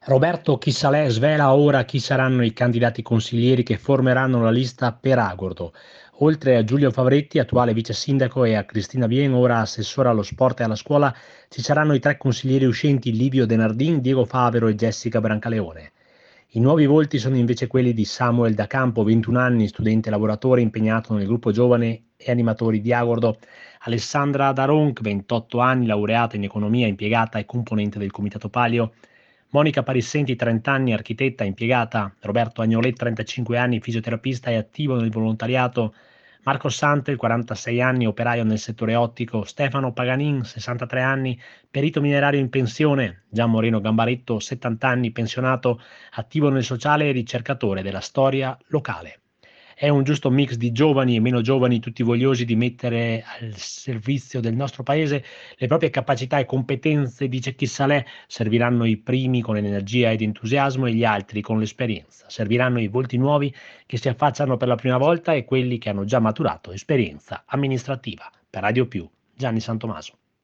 Roberto Chisalè svela ora chi saranno i candidati consiglieri che formeranno la lista per Agordo. Oltre a Giulio Favretti, attuale vice sindaco, e a Cristina Bien, ora assessora allo sport e alla scuola, ci saranno i tre consiglieri uscenti Livio De Nardin, Diego Favero e Jessica Brancaleone. I nuovi volti sono invece quelli di Samuel Da Campo, 21 anni, studente lavoratore impegnato nel gruppo giovane e animatori di Agordo; Alessandra Daronc, 28 anni, laureata in economia, impiegata e componente del Comitato Palio; Monica Parissenti, 30 anni, architetta, impiegata; Roberto Agnolet, 35 anni, fisioterapista e attivo nel volontariato; Marco Santel, 46 anni, operaio nel settore ottico; Stefano Paganin, 63 anni, perito minerario in pensione; Gian Moreno Gambaretto, 70 anni, pensionato, attivo nel sociale e ricercatore della storia locale. È un giusto mix di giovani e meno giovani, tutti vogliosi di mettere al servizio del nostro paese le proprie capacità e competenze, dice Chissalè. Serviranno i primi con energia ed entusiasmo e gli altri con l'esperienza. Serviranno i volti nuovi che si affacciano per la prima volta e quelli che hanno già maturato esperienza amministrativa. Per Radio Più, Gianni Santomaso.